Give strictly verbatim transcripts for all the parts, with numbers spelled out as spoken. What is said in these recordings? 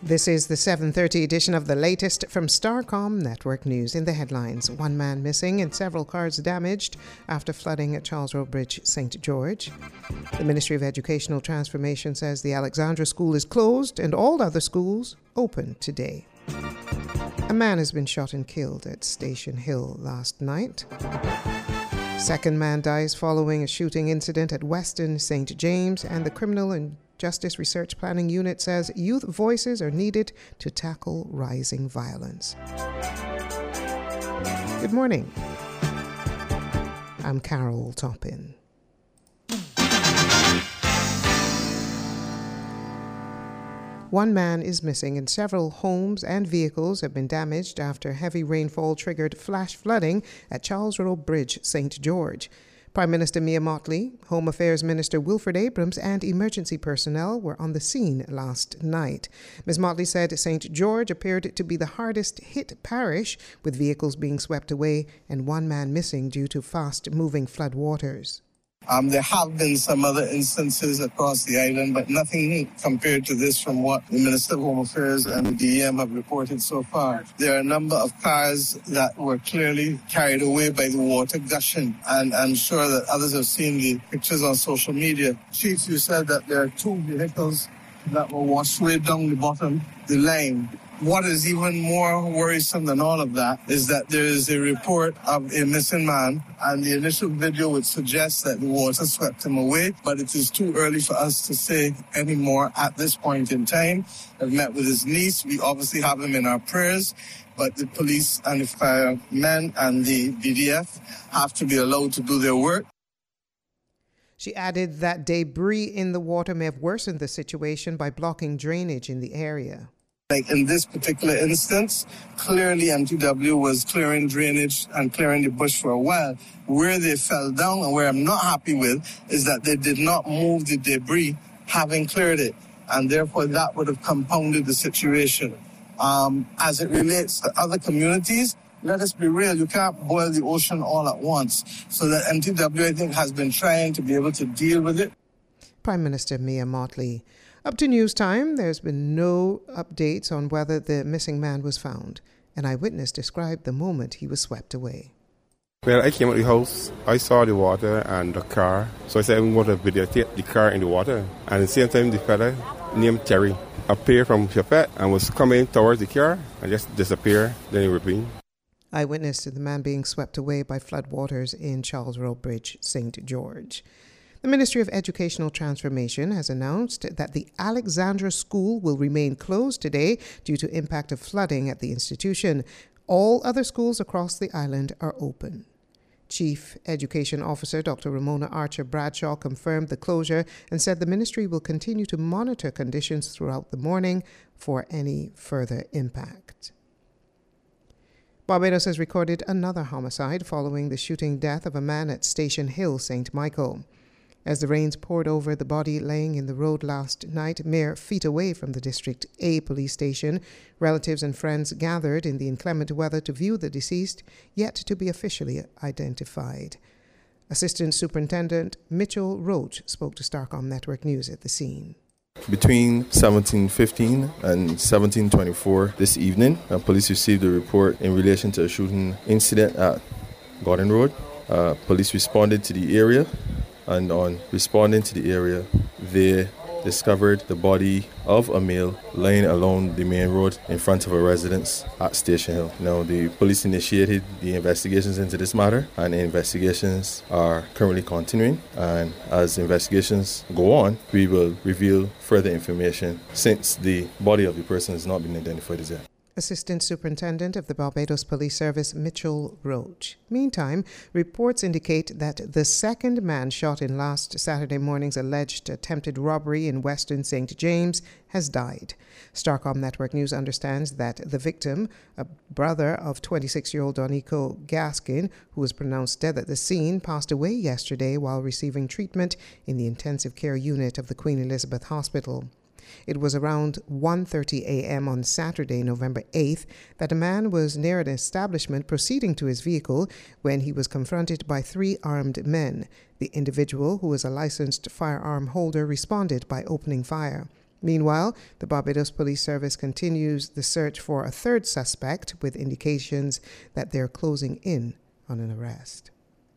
This is the seven thirty edition of the latest from Starcom Network News. In the headlines, one man missing and several cars damaged after flooding at Charles Road Bridge, Saint George. The Ministry of Educational Transformation says the Alexandra School is closed and all other schools open today. A man has been shot and killed at Station Hill last night. Second man dies following a shooting incident at Weston Saint James, and the Criminal and Justice Research Planning Unit says youth voices are needed to tackle rising violence. Good morning. I'm Carol Toppin. One man is missing and several homes and vehicles have been damaged after heavy rainfall triggered flash flooding at Charles Road Bridge, Saint George. Prime Minister Mia Mottley, Home Affairs Minister Wilfred Abrams, and emergency personnel were on the scene last night. Miz Mottley said Saint George appeared to be the hardest hit parish, with vehicles being swept away and one man missing due to fast-moving floodwaters. Um, there have been some other instances across the island, but nothing compared to this from what the Minister of Home Affairs and the D E M have reported so far. There are a number of cars that were clearly carried away by the water gushing, and I'm sure that others have seen the pictures on social media. Chief, you said that there are two vehicles that were washed way down the bottom, the lane. What is even more worrisome than all of that is that there is a report of a missing man, and the initial video would suggest that the water swept him away, but it is too early for us to say any more at this point in time. I've met with his niece. We obviously have him in our prayers, but the police and the firemen and the B D F have to be allowed to do their work. She added that debris in the water may have worsened the situation by blocking drainage in the area. Like in this particular instance, clearly M T W was clearing drainage and clearing the bush for a while. Where they fell down and where I'm not happy with is that they did not move the debris having cleared it. And therefore that would have compounded the situation. Um, as it relates to other communities, let us be real, you can't boil the ocean all at once. So that M T W, I think, has been trying to be able to deal with it. Prime Minister Mia Mottley. Up to news time, there's been no updates on whether the missing man was found. An eyewitness described the moment he was swept away. Well, I came out of the house, I saw the water and the car, so I said I'm going to videotape the car in the water. And at the same time, the fella named Terry appeared from Chapet and was coming towards the car and just disappeared, then he repeated. Eyewitness to the man being swept away by floodwaters in Charles Road Bridge, Saint George. The Ministry of Educational Transformation has announced that the Alexandra School will remain closed today due to impact of flooding at the institution. All other schools across the island are open. Chief Education Officer Doctor Ramona Archer Bradshaw confirmed the closure and said the ministry will continue to monitor conditions throughout the morning for any further impact. Barbados has recorded another homicide following the shooting death of a man at Station Hill, Saint Michael. As the rains poured over the body laying in the road last night, mere feet away from the District A police station, relatives and friends gathered in the inclement weather to view the deceased, yet to be officially identified. Assistant Superintendent Mitchell Roach spoke to Starcom Network News at the scene. Between seventeen fifteen and seventeen twenty-four this evening, uh, police received a report in relation to a shooting incident at Gordon Road. Uh, police responded to the area. And on responding to the area, they discovered the body of a male lying along the main road in front of a residence at Station Hill. Now, the police initiated the investigations into this matter, and the investigations are currently continuing. And as investigations go on, we will reveal further information since the body of the person has not been identified as yet. Assistant Superintendent of the Barbados Police Service, Mitchell Roach. Meantime, reports indicate that the second man shot in last Saturday morning's alleged attempted robbery in Western Saint James has died. Starcom Network News understands that the victim, a brother of twenty-six-year-old Donico Gaskin, who was pronounced dead at the scene, passed away yesterday while receiving treatment in the intensive care unit of the Queen Elizabeth Hospital. It was around one thirty a.m. on Saturday, November eighth, that a man was near an establishment proceeding to his vehicle when he was confronted by three armed men. The individual, who was a licensed firearm holder, responded by opening fire. Meanwhile, the Barbados Police Service continues the search for a third suspect with indications that they're closing in on an arrest.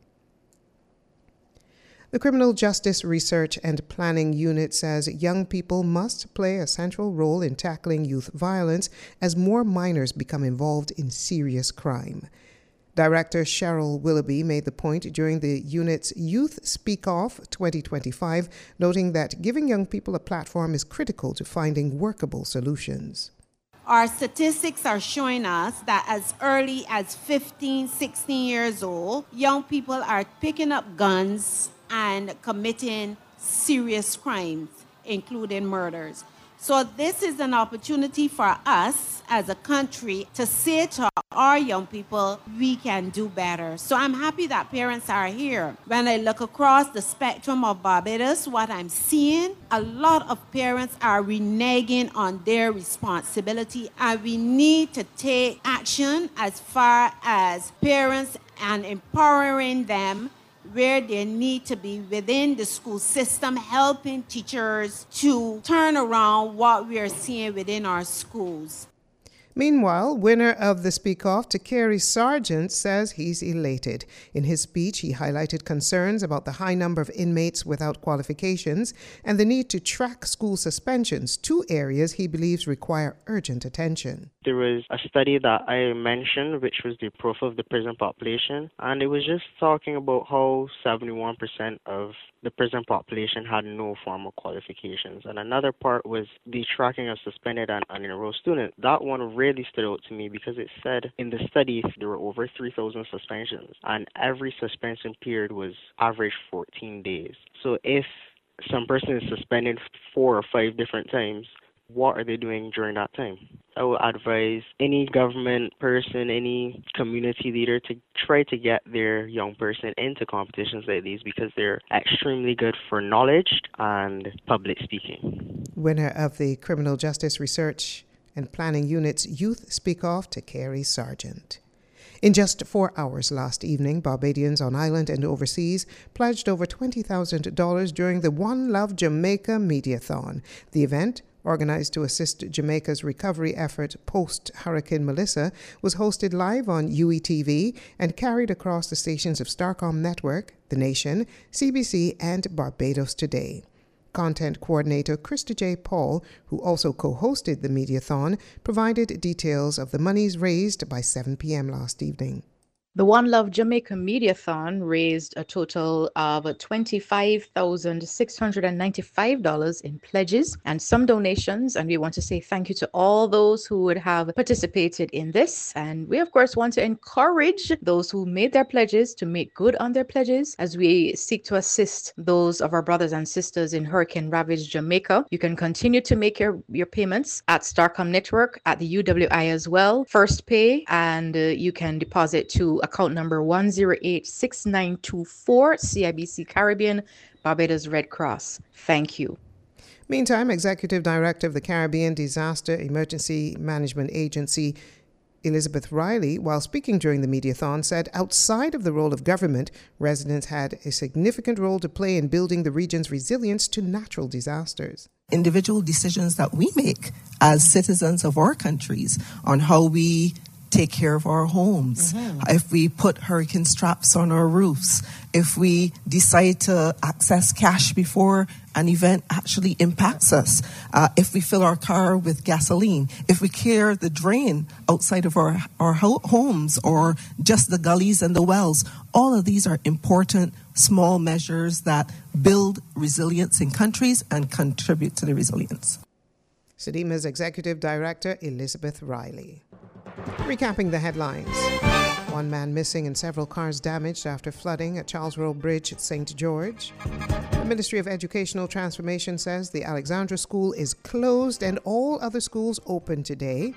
The Criminal Justice Research and Planning Unit says young people must play a central role in tackling youth violence as more minors become involved in serious crime. Director Cheryl Willoughby made the point during the unit's Youth Speak Off twenty twenty-five, noting that giving young people a platform is critical to finding workable solutions. Our statistics are showing us that as early as fifteen, sixteen years old, young people are picking up guns and committing serious crimes, including murders. So this is an opportunity for us as a country to say to our young people, we can do better. So I'm happy that parents are here. When I look across the spectrum of Barbados, what I'm seeing, a lot of parents are reneging on their responsibility, and we need to take action as far as parents and empowering them where they need to be within the school system, helping teachers to turn around what we are seeing within our schools. Meanwhile, winner of the Speak Off, Takeri Sargent, says he's elated. In his speech, he highlighted concerns about the high number of inmates without qualifications and the need to track school suspensions, two areas he believes require urgent attention. There was a study that I mentioned, which was the profile of the prison population, and it was just talking about how seventy-one percent of the prison population had no formal qualifications. And another part was the tracking of suspended and unenrolled students. That one really stood out to me because it said in the study there were over three thousand suspensions, and every suspension period was average fourteen days. So if some person is suspended four or five different times, what are they doing during that time? I would advise any government person, any community leader to try to get their young person into competitions like these because they're extremely good for knowledge and public speaking. Winner of the Criminal Justice Research and Planning Unit's Youth Speak Off, Takeri Sargent. In just four hours last evening, Barbadians on island and overseas pledged over twenty thousand dollars during the One Love Jamaica Mediathon. The event, organized to assist Jamaica's recovery effort post-Hurricane Melissa, was hosted live on U E T V and carried across the stations of Starcom Network, The Nation, C B C, and Barbados Today. Content coordinator Krista J. Paul, who also co-hosted the Mediathon, provided details of the monies raised by seven p.m. last evening. The One Love Jamaica Mediathon raised a total of twenty-five thousand six hundred ninety-five dollars in pledges and some donations. And we want to say thank you to all those who would have participated in this. And we, of course, want to encourage those who made their pledges to make good on their pledges as we seek to assist those of our brothers and sisters in hurricane-ravaged Jamaica. You can continue to make your, your payments at Starcom Network, at the U W I as well, First Pay, and uh, you can deposit to account number one zero eight six nine two four, C I B C Caribbean, Barbados Red Cross. Thank you. Meantime, Executive Director of the Caribbean Disaster Emergency Management Agency, Elizabeth Riley, while speaking during the Mediathon, said outside of the role of government, residents had a significant role to play in building the region's resilience to natural disasters. Individual decisions that we make as citizens of our countries on how we take care of our homes, mm-hmm. if we put hurricane straps on our roofs, if we decide to access cash before an event actually impacts us, uh, if we fill our car with gasoline, if we clear the drain outside of our, our ho- homes or just the gullies and the wells, all of these are important small measures that build resilience in countries and contribute to the resilience. SEDIMA's Executive Director, Elizabeth Riley. Recapping the headlines. One man missing and several cars damaged after flooding at Charles Road Bridge at Saint George. The Ministry of Educational Transformation says the Alexandra School is closed and all other schools open today.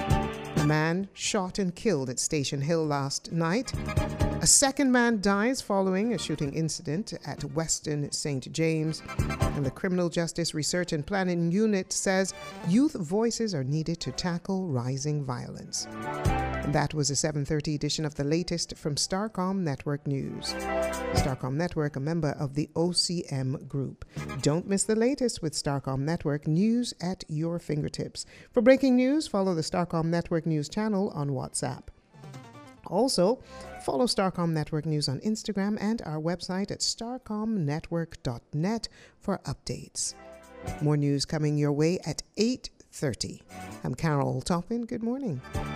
A man shot and killed at Station Hill last night. A second man dies following a shooting incident at Western Saint James. And the Criminal Justice Research and Planning Unit says youth voices are needed to tackle rising violence. And that was a seven thirty edition of the latest from Starcom Network News. Starcom Network, a member of the O C M Group. Don't miss the latest with Starcom Network News at your fingertips. For breaking news, follow the Starcom Network News channel on WhatsApp. Also, follow Starcom Network News on Instagram and our website at starcom network dot net for updates. More news coming your way at eight thirty. I'm Carol Toppin. Good morning.